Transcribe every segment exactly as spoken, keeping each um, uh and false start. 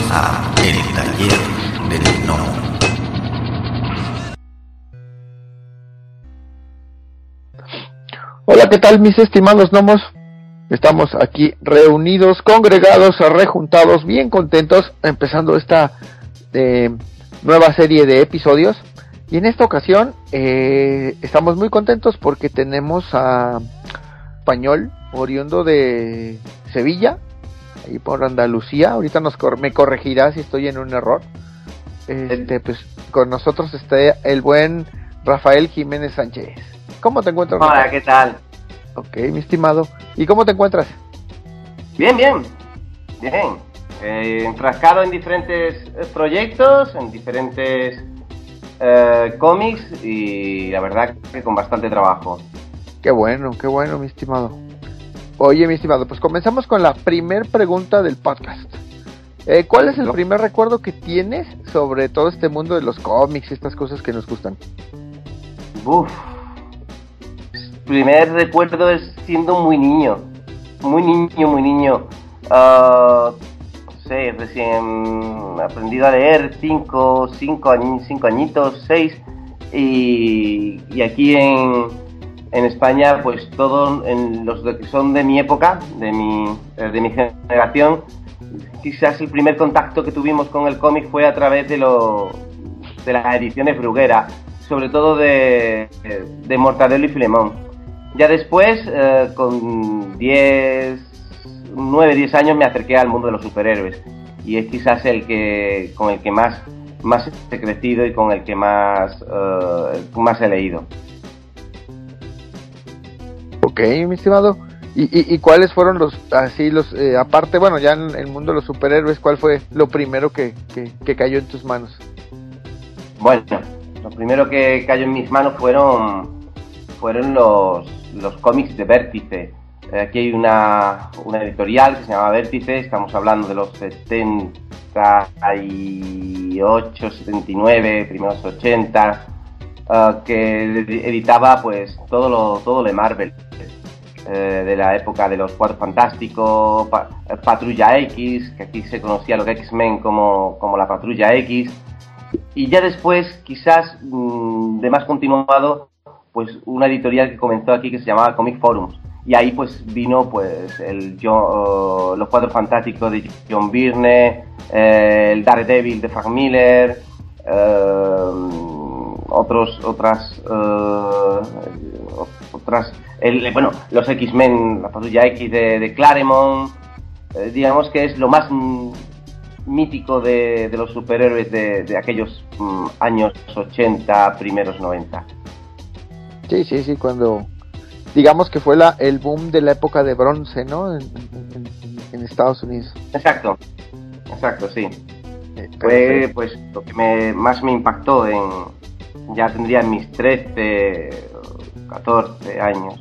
a El Taller del Gnomo. Hola, ¿qué tal, mis estimados gnomos? Estamos aquí reunidos, congregados, rejuntados, bien contentos, empezando esta eh, nueva serie de episodios. Y en esta ocasión eh, estamos muy contentos porque tenemos a español oriundo de Sevilla, ahí por Andalucía. Ahorita nos cor- me corregirá si estoy en un error. Este, pues con nosotros está el buen Rafael Jiménez Sánchez. ¿Cómo te encuentras, Hola, Rafael? ¿qué tal? Ok, mi estimado. ¿Y cómo te encuentras? Bien, bien. Bien. Eh, enfrascado en diferentes eh, proyectos, en diferentes eh, cómics y la verdad que con bastante trabajo. Qué bueno, qué bueno, mi estimado. Oye, mi estimado, pues comenzamos con la primer pregunta del podcast. Eh, ¿Cuál es el primer recuerdo que tienes sobre todo este mundo de los cómics y estas cosas que nos gustan? Uf. Primer recuerdo es siendo muy niño. Muy niño, muy niño. Uh, no sé, recién aprendido a leer, cinco, cinco, añi, cinco añitos, seis. Y, y aquí en, en España, pues todos en los que son de mi época, de mi, de mi generación, quizás el primer contacto que tuvimos con el cómic fue a través de, lo, de las ediciones Bruguera, sobre todo de, de Mortadelo y Filemón. Ya después, eh, con diez, nueve, diez años, me acerqué al mundo de los superhéroes. Y es quizás el que con el que más, más he crecido y con el que más, eh, más he leído. Ok, mi estimado. ¿Y, y, y cuáles fueron los, así los, eh, aparte, bueno, ya en el mundo de los superhéroes, cuál fue lo primero que, que, que cayó en tus manos? Bueno, lo primero que cayó en mis manos fueron, fueron los, los cómics de Vértice. Aquí hay una, una editorial que se llama Vértice, estamos hablando de los setenta y ocho, setenta y nueve, primeros ochenta, uh, que editaba pues todo lo, todo de Marvel. Eh, de la época de los Cuatro Fantásticos, pa- Patrulla X, que aquí se conocía los X-Men como, como la Patrulla X, y ya después, quizás mmm, de más continuado, pues una editorial que comenzó aquí que se llamaba Comic Forums, y ahí pues vino pues el John, uh, los Cuatro Fantásticos de John Byrne, eh, el Daredevil de Frank Miller, uh, otros otras uh, otras el, bueno, los X-Men, la Patrulla X de, de Claremont, eh, digamos que es lo más mm, mítico de, de los superhéroes de, de aquellos mm, años ochenta, primeros noventa. Sí, sí, sí, cuando digamos que fue la el boom de la época de bronce, ¿no? En, en, en Estados Unidos. Exacto, exacto, sí. Eh, fue pues lo que me, más me impactó en, ya tendría mis trece, catorce años.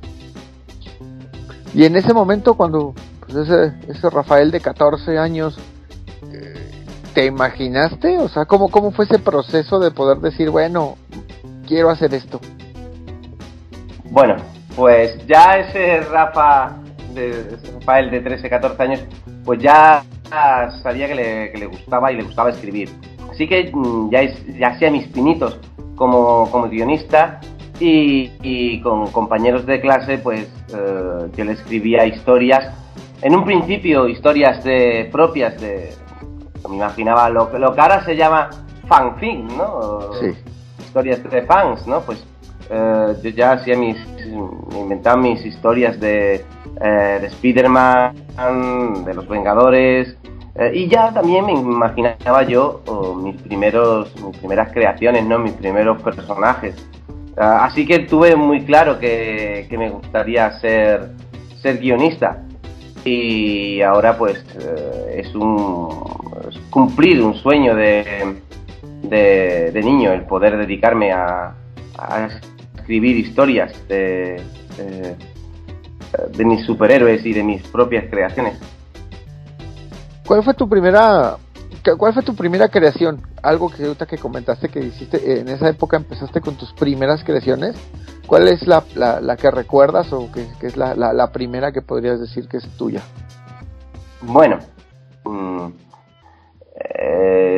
Y en ese momento cuando pues ese, ese Rafael de catorce años, ¿te imaginaste? O sea, ¿cómo, cómo fue ese proceso de poder decir, bueno, quiero hacer esto? Bueno, pues ya ese Rafa, de, ese Rafael de trece, catorce años, pues ya sabía que le, que le gustaba y le gustaba escribir. Así que ya, ya hacía mis pinitos como, como guionista. Y, y con compañeros de clase pues eh, yo le escribía historias, en un principio historias de, propias de, me imaginaba lo, lo que ahora se llama fanfic, ¿no? Sí. Historias de fans, ¿no? Pues eh, yo ya hacía mis, inventaba mis historias de, eh, de Spider-Man, de los Vengadores, eh, y ya también me imaginaba yo oh, mis primeros, mis primeras creaciones, ¿no? Mis primeros personajes. Uh, así que tuve muy claro que, que me gustaría ser, ser guionista, y ahora pues uh, es un es cumplir un sueño de, de, de niño, el poder dedicarme a, a escribir historias de, de, de mis superhéroes y de mis propias creaciones. ¿Cuál fue tu primera ¿Cuál fue tu primera creación? Algo que ahorita que comentaste que hiciste, en esa época empezaste con tus primeras creaciones. ¿Cuál es la, la, la que recuerdas o que, que es la, la, la primera que podrías decir que es tuya? Bueno, mmm,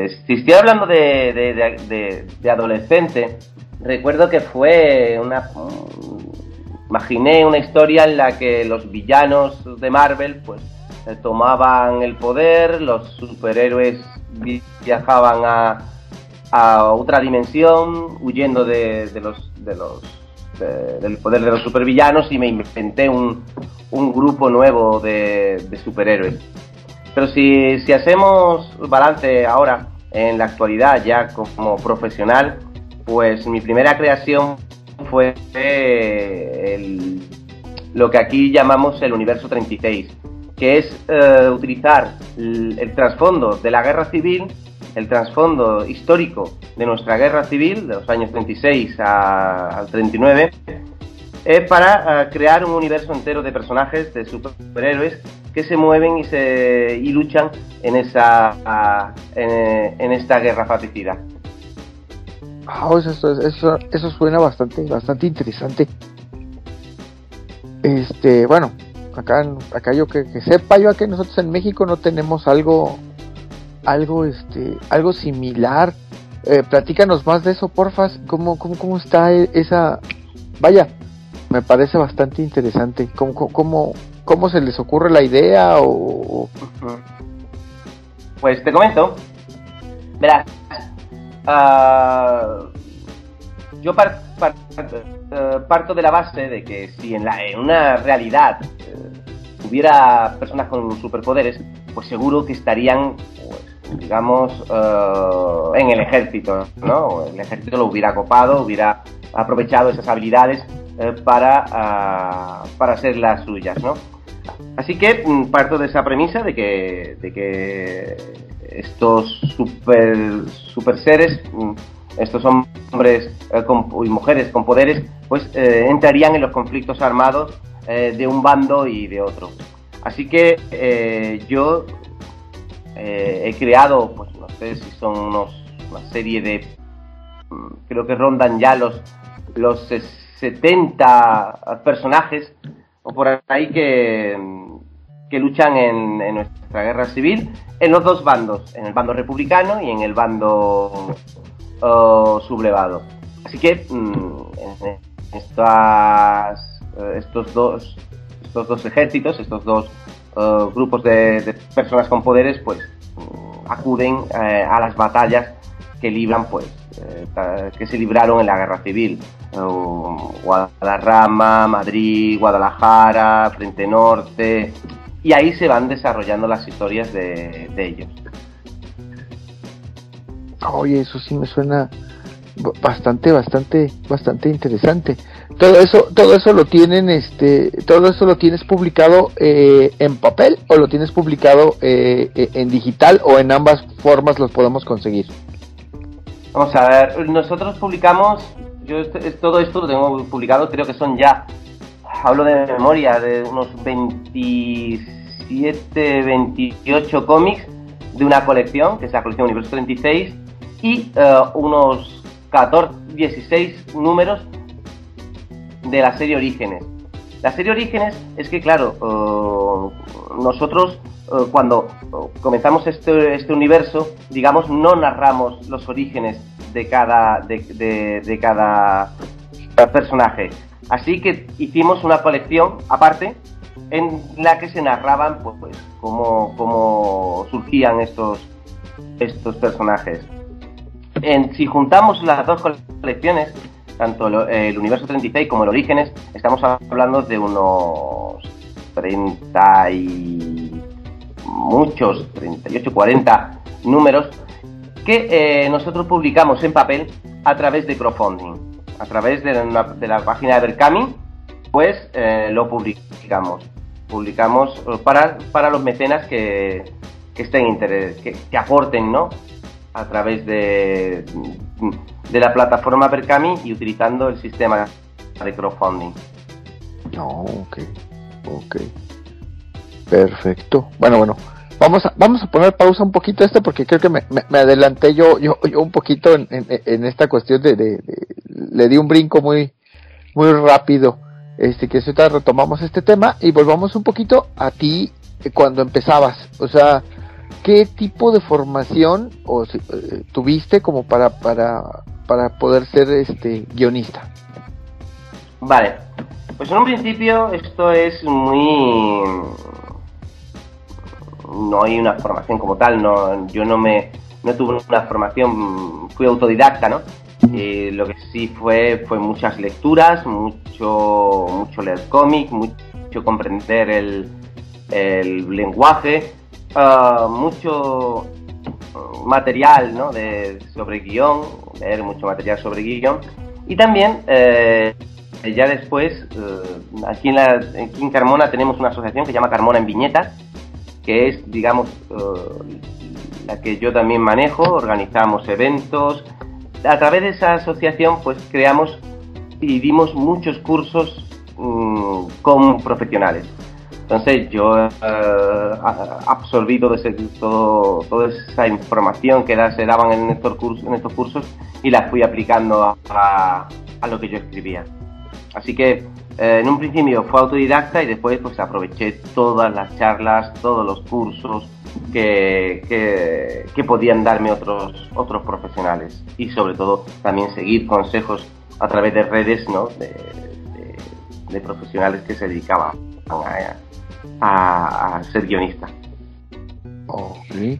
Pues si estoy hablando de, de, de, de, de adolescente, recuerdo que fue una... Imaginé una historia en la que los villanos de Marvel pues tomaban el poder, los superhéroes viajaban a, a otra dimensión huyendo de, de los de los de, del poder de los supervillanos, y me inventé un, un grupo nuevo de, de superhéroes. Pero si, si hacemos balance ahora en la actualidad ya como profesional, pues mi primera creación fue el, lo que aquí llamamos el Universo treinta y seis, que es eh, utilizar el, el trasfondo de la guerra civil, el trasfondo histórico de nuestra guerra civil, de los años treinta y seis a, al treinta y nueve, eh, para eh, crear un universo entero de personajes, de superhéroes, que se mueven y, se, y luchan en, esa, a, en, en esta guerra fratricida. Oh, eso, eso, eso suena bastante, bastante interesante. Este, bueno, acá, acá yo que, que sepa yo que nosotros en México no tenemos algo, algo, este, algo similar. Eh, platícanos más de eso, porfas. ¿Cómo, cómo, cómo está esa? Vaya, me parece bastante interesante. ¿Cómo, cómo, cómo se les ocurre la idea o? Pues te comento. Verás. Uh, yo par, par, uh, parto de la base de que si en, la, en una realidad uh, hubiera personas con superpoderes, pues seguro que estarían, pues, digamos, uh, en el ejército, ¿no? El ejército lo hubiera copado, hubiera aprovechado esas habilidades uh, para, uh, para hacer las suyas, ¿no? Así que um, parto de esa premisa de que, de que estos super, super seres, estos hombres eh, con, y mujeres con poderes, pues eh, entrarían en los conflictos armados eh, de un bando y de otro. Así que eh, yo eh, he creado, pues no sé si son unos, una serie de, creo que rondan ya los, los setenta personajes o por ahí que, que luchan en, en nuestra guerra civil, en los dos bandos, en el bando republicano y en el bando uh, sublevado. Así que mmm, en estas, estos dos estos dos ejércitos, estos dos uh, grupos de, de personas con poderes, pues uh, acuden uh, a las batallas que libran, pues uh, que se libraron en la guerra civil. Uh, Guadarrama, Madrid, Guadalajara, Frente Norte. Y ahí se van desarrollando las historias de, de ellos. Oye, eso sí me suena bastante, bastante, bastante interesante. Todo eso, todo eso lo tienen, este, todo eso lo tienes publicado eh, en papel o lo tienes publicado eh, en digital, o en ambas formas los podemos conseguir. Vamos a ver, nosotros publicamos, yo este, todo esto lo tengo publicado, creo que son ya, hablo de memoria, de unos veintisiete, veintiocho cómics de una colección, que es la colección Universo treinta y seis, y uh, unos catorce, dieciséis números de la serie Orígenes. La serie Orígenes es que, claro, uh, nosotros uh, cuando uh, comenzamos este, este universo, digamos, no narramos los orígenes de cada, de, de, de cada personaje. Así que hicimos una colección aparte en la que se narraban pues, pues cómo, cómo surgían estos, estos personajes. En, si juntamos las dos colecciones, tanto el, el Universo treinta y seis como el Orígenes, estamos hablando de unos treinta y muchos, treinta y ocho, cuarenta números que eh, nosotros publicamos en papel a través de crowdfunding. A través de la, de la página de Berkami, pues eh, lo publicamos. Publicamos para, para los mecenas que, que estén interés, que, que aporten, ¿no? A través de, de la plataforma Berkami y utilizando el sistema de crowdfunding. Oh, ok, ok. Perfecto. Bueno, bueno. Vamos a, vamos a poner pausa un poquito a esto porque creo que me, me, me adelanté yo, yo, yo un poquito en, en, en esta cuestión de, de, de, le di un brinco muy, muy rápido. Este, que ahorita retomamos este tema y volvamos un poquito a ti cuando empezabas. O sea, ¿qué tipo de formación o, eh, tuviste como para, para, para poder ser este guionista? Vale, pues en un principio esto es muy... no hay una formación como tal, no, yo no me no tuve una formación, fui autodidacta, ¿no? Y lo que sí fue fue muchas lecturas, mucho mucho leer cómic, mucho comprender el, el lenguaje, uh, mucho material, ¿no? De, sobre guión, leer mucho material sobre guión, y también eh, ya después uh, aquí, en la, aquí en Carmona tenemos una asociación que se llama Carmona en Viñetas, que es, digamos, uh, la que yo también manejo. Organizamos eventos. A través de esa asociación, pues creamos y dimos muchos cursos um, con profesionales. Entonces yo he uh, absorbido ese, todo, toda esa información que da, se daban en estos cursos, en estos cursos, y la fui aplicando a, a lo que yo escribía. Así que eh, en un principio fue autodidacta, y después pues aproveché todas las charlas, todos los cursos que, que, que podían darme otros, otros profesionales, y sobre todo también seguir consejos a través de redes, ¿no? de, de, de profesionales que se dedicaban a, a, a ser guionista. Okay.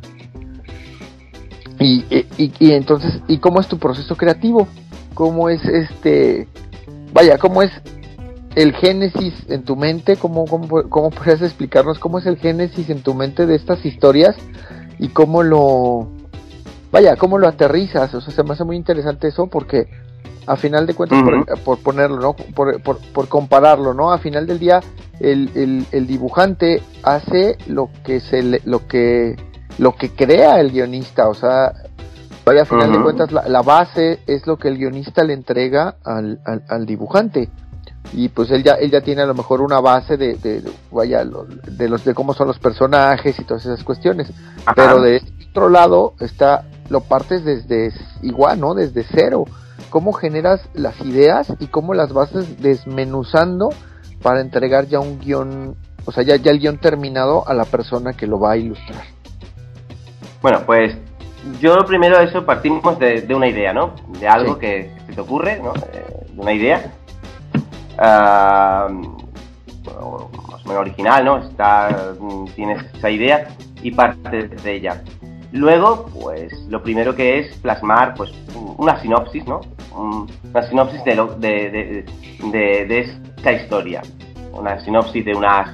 Y, y, y entonces, ¿y cómo es tu proceso creativo? ¿Cómo es este, vaya, cómo es el génesis en tu mente? ¿Cómo, cómo, cómo podrías explicarnos cómo es el génesis en tu mente de estas historias y cómo lo, vaya, cómo lo aterrizas? O sea, se me hace muy interesante eso, porque a final de cuentas, uh-huh. por, por ponerlo, ¿no? Por, por, por compararlo, ¿no? A final del día, el, el, el dibujante hace lo que se le, lo que lo que crea el guionista. O sea, vaya, a final uh-huh. de cuentas, la, la base es lo que el guionista le entrega al, al, al dibujante. Y pues él ya él ya tiene a lo mejor una base de, de, de vaya lo, de los de cómo son los personajes y todas esas cuestiones. Ajá. Pero de otro lado está, lo partes desde igual, ¿no? Desde cero. ¿Cómo generas las ideas y cómo las vas desmenuzando para entregar ya un guión, o sea, ya, ya el guión terminado a la persona que lo va a ilustrar? Bueno, pues yo primero eso partimos de, de una idea, ¿no? De algo sí. que se te ocurre, ¿no? De una idea. Uh, más o menos original, ¿no? Está, tienes esa idea y partes de ella. Luego, pues lo primero que es plasmar, pues una sinopsis, ¿no? Una sinopsis de, lo, de, de, de, de esta historia. Una sinopsis de unas,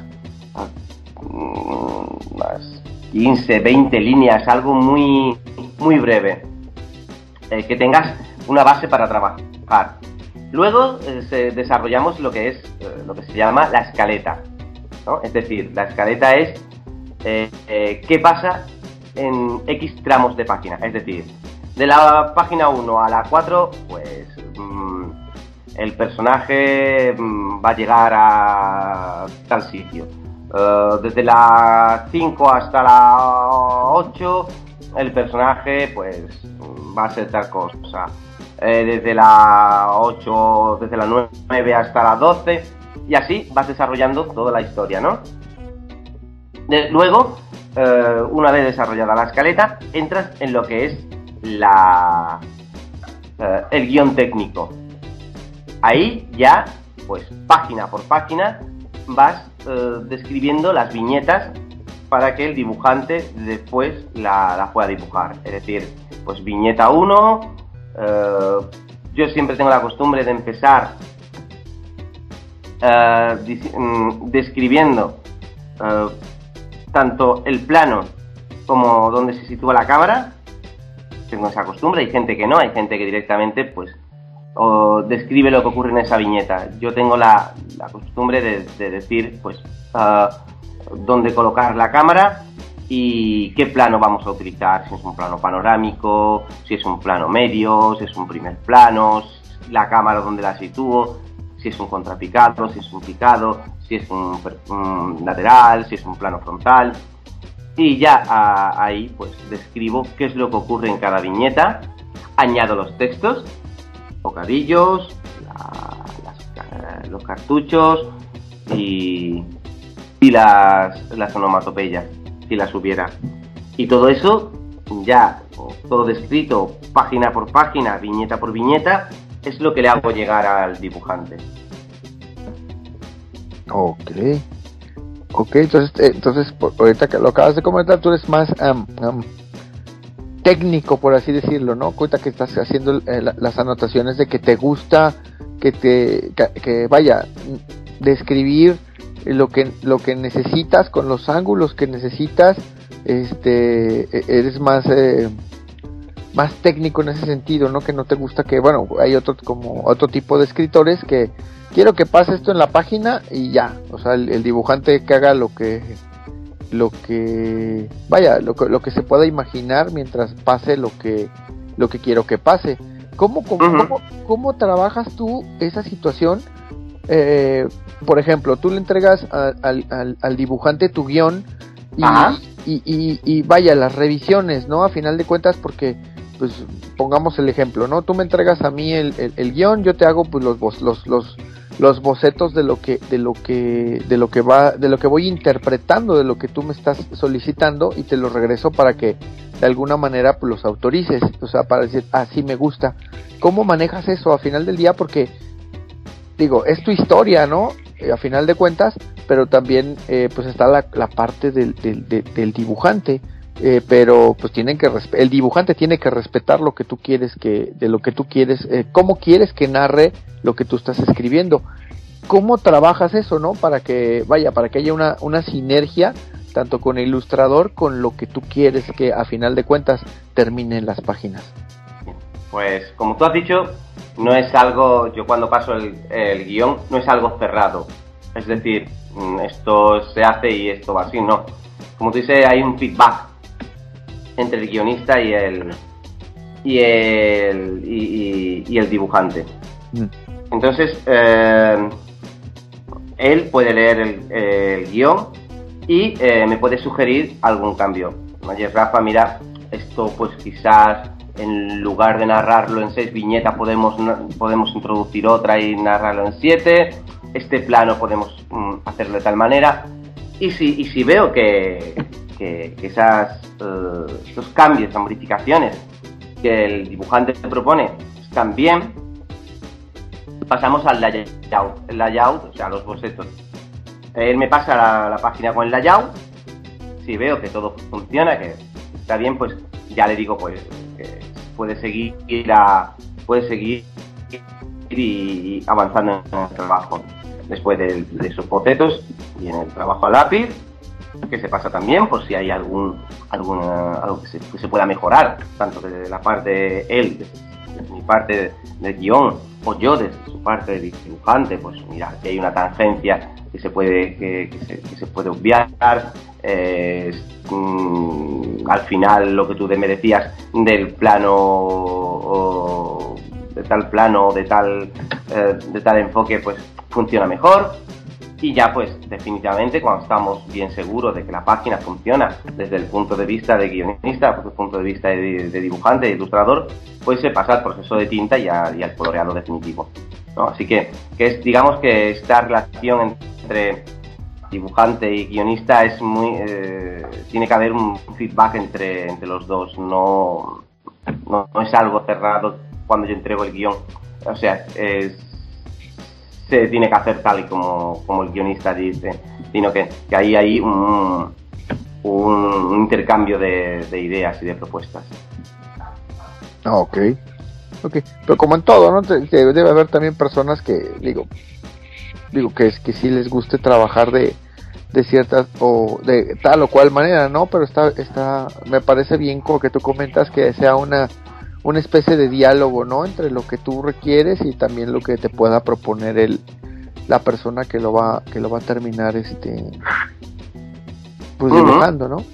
unas quince, veinte líneas, algo muy, muy breve. Eh, que tengas una base para trabajar. Luego eh, desarrollamos lo que es eh, lo que se llama la escaleta, ¿no? Es decir, la escaleta es eh, eh, qué pasa en X tramos de página. Es decir, de la página uno a la cuatro, pues mmm, el personaje mmm, va a llegar a tal sitio. Uh, desde la cinco hasta la ocho, el personaje pues va a ser tal cosa. Eh, desde la ocho, desde la nueve hasta la doce, y así vas desarrollando toda la historia, ¿no? De, luego, eh, una vez desarrollada la escaleta, entras en lo que es la eh, el guión técnico. Ahí ya, pues página por página, vas eh, describiendo las viñetas para que el dibujante después la, la pueda dibujar. Es decir, pues viñeta uno. Uh, yo siempre tengo la costumbre de empezar uh, dis- um, describiendo uh, tanto el plano como donde se sitúa la cámara. Tengo esa costumbre. Hay gente que no, hay gente que directamente pues o describe lo que ocurre en esa viñeta. Yo tengo la, la costumbre de, de decir pues uh, dónde colocar la cámara y qué plano vamos a utilizar, si es un plano panorámico, si es un plano medio, si es un primer plano, la cámara donde la sitúo, si es un contrapicado, si es un picado, si es un, un lateral, si es un plano frontal. Y ya a, ahí pues describo qué es lo que ocurre en cada viñeta, añado los textos, bocadillos, la, las, los cartuchos y, y las, las onomatopeyas, si las hubiera. Y todo eso, ya todo descrito, página por página, viñeta por viñeta, es lo que le hago llegar al dibujante. Ok. Ok, entonces, eh, entonces por, ahorita que lo acabas de comentar, tú eres más um, um, técnico, por así decirlo, ¿no? Ahorita que estás haciendo eh, la, las anotaciones de que te gusta, que te, que, que vaya, describir lo que lo que necesitas con los ángulos que necesitas, este, eres más eh, más técnico en ese sentido, ¿no? Que no te gusta que, bueno, hay otro como otro tipo de escritores que quiero que pase esto en la página y ya, o sea, el, el dibujante que haga lo que lo que vaya, lo que lo que se pueda imaginar mientras pase lo que lo que quiero que pase. ¿Cómo cómo, uh-huh. cómo, cómo trabajas tú esa situación? Eh, por ejemplo, tú le entregas a, al, al, al dibujante tu guión y, y, y, y vaya, las revisiones, ¿no? A final de cuentas, porque pues pongamos el ejemplo, ¿no? Tú me entregas a mí el, el, el guión, yo te hago pues los los los los bocetos de lo que de lo que de lo que va de lo que voy interpretando, de lo que tú me estás solicitando, y te lo regreso para que de alguna manera pues los autorices, o sea, para decir, ah, sí me gusta. ¿Cómo manejas eso a final del día? Porque digo, es tu historia, ¿no? Eh, a final de cuentas, pero también eh, pues está la, la parte del, del, del, del dibujante, eh, pero pues tienen que resp- el dibujante tiene que respetar lo que tú quieres que, de lo que tú quieres, eh, cómo quieres que narre lo que tú estás escribiendo. ¿Cómo trabajas eso, no? Para que, vaya, para que haya una, una sinergia, tanto con el ilustrador, con lo que tú quieres que a final de cuentas termine en las páginas. Pues como tú has dicho, no es algo, yo cuando paso el, el guión, no es algo cerrado. Es decir, esto se hace y esto va así, no. Como tú dices, hay un feedback entre el guionista y el y el y, y, y el dibujante. Mm. Entonces, eh, él puede leer el, el guión y eh, me puede sugerir algún cambio. Oye, Rafa, mira, esto pues quizás en lugar de narrarlo en seis viñetas podemos podemos introducir otra y narrarlo en siete. Este plano podemos mm, hacerlo de tal manera. Y si y si veo que, que, que esas uh, esos cambios, esas modificaciones que el dibujante propone están bien, pasamos al layout. El layout, o sea, los bocetos. Él me pasa la, la página con el layout. Si veo que todo funciona, que está bien, pues ya le digo pues que puede seguir a, puede seguir y, y avanzando en el trabajo. Después de, de esos bocetos viene el trabajo a lápiz, que se pasa también por si hay algún alguna algo que se, que se pueda mejorar, tanto desde la parte de él, desde, desde mi parte del guión, o yo desde su parte de dibujante. Pues mira, que hay una tangencia que se puede que, que, se, que se puede obviar. Eh, mmm, al final lo que tú me decías del plano o, de tal plano de tal eh, de tal enfoque, pues funciona mejor. Y ya pues definitivamente cuando estamos bien seguros de que la página funciona desde el punto de vista de guionista, desde el punto de vista de, de dibujante, de ilustrador, pues se pasa al proceso de tinta y, a, y al coloreado definitivo, ¿no? Así que, que es, digamos que esta relación entre dibujante y guionista es muy eh, tiene que haber un feedback entre, entre los dos, no, no, no es algo cerrado cuando yo entrego el guión, o sea, es se tiene que hacer tal y como, como el guionista dice, sino que, que ahí hay un, un intercambio de, de ideas y de propuestas. Ok, ok, pero como en todo, ¿no? Debe haber también personas que, digo, digo que es que sí les guste trabajar de, de ciertas o de tal o cual manera, ¿no? Pero está, está, me parece bien como que tú comentas que sea una una especie de diálogo, ¿no? Entre lo que tú requieres y también lo que te pueda proponer el la persona que lo va que lo va a terminar este pues uh-huh. dibujando, ¿no?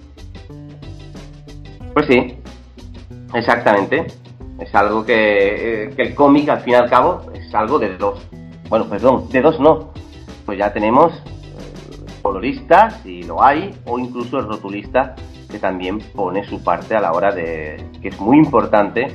Pues sí, exactamente. Es algo que, eh, que el cómic al fin y al cabo es algo de dos. Bueno, perdón, de dos no. Pues ya tenemos eh, coloristas, si lo hay, o incluso el rotulista, que también pone su parte a la hora de, que es muy importante,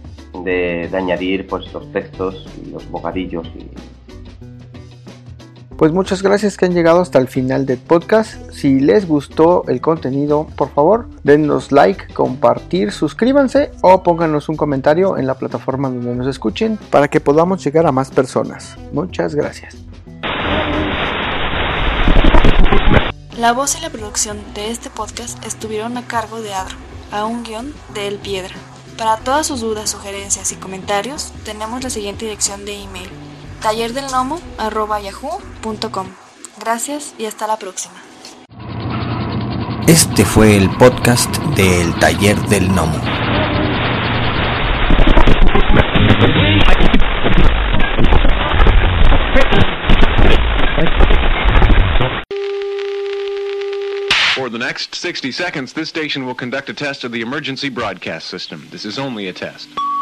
de, de añadir pues los textos y los bocadillos y Pues muchas gracias que han llegado hasta el final del podcast. Si les gustó el contenido, por favor, denos like, compartir, suscríbanse o pónganos un comentario en la plataforma donde nos escuchen para que podamos llegar a más personas. Muchas gracias. La voz y la producción de este podcast estuvieron a cargo de Adro, a un guión de El Piedra. Para todas sus dudas, sugerencias y comentarios, tenemos la siguiente dirección de email: tallerdelgnomo arroba yahoo punto com. Gracias y hasta la próxima. Este fue el podcast del Taller del Gnomo. For the next sixty seconds, this station will conduct a test of the emergency broadcast system. This is only a test.